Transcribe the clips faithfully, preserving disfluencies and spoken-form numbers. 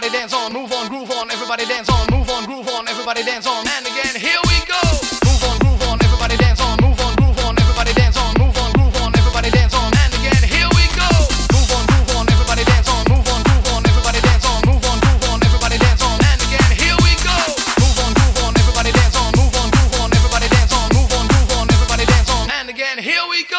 everybody dance on. Move on, groove on, everybody dance on. Move on, groove on, everybody dance on. And again, here we go. Move on, groove on, everybody dance on. Move on, groove on, everybody dance on. Move on, groove on, everybody dance on. And again, here we go. Move on, groove on, everybody dance on. Move on, groove on, everybody dance on. Move on, groove on, everybody dance on. And again, here we go. Move on, groove on, everybody dance on. Move on, groove on, everybody dance on. Move on, groove on, everybody dance on. And again, here we go.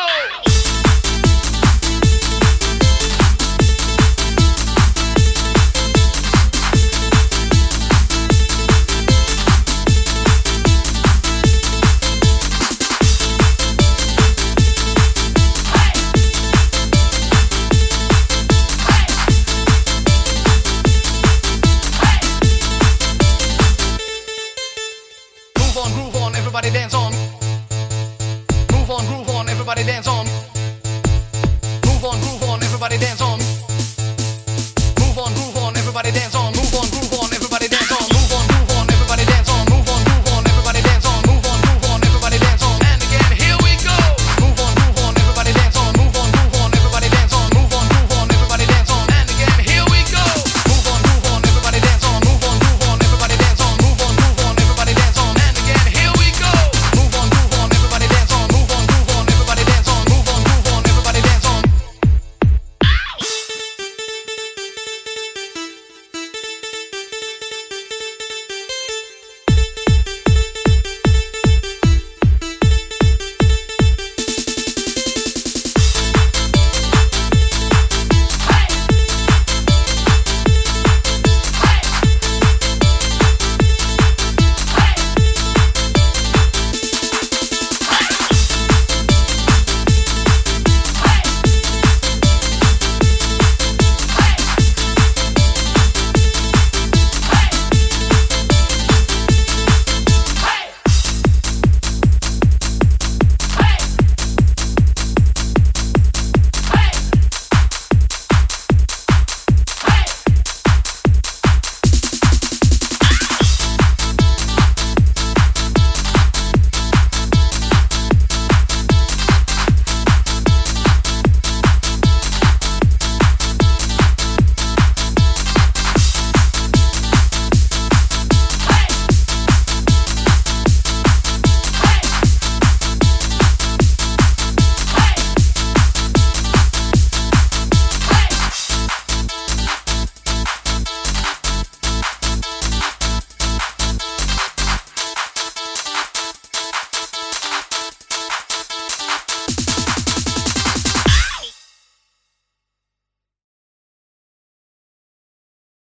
Move on, groove on, everybody dance on. Move on, groove on, everybody dance on. Move on, groove on, everybody dance on. Move on, groove on, everybody dance on.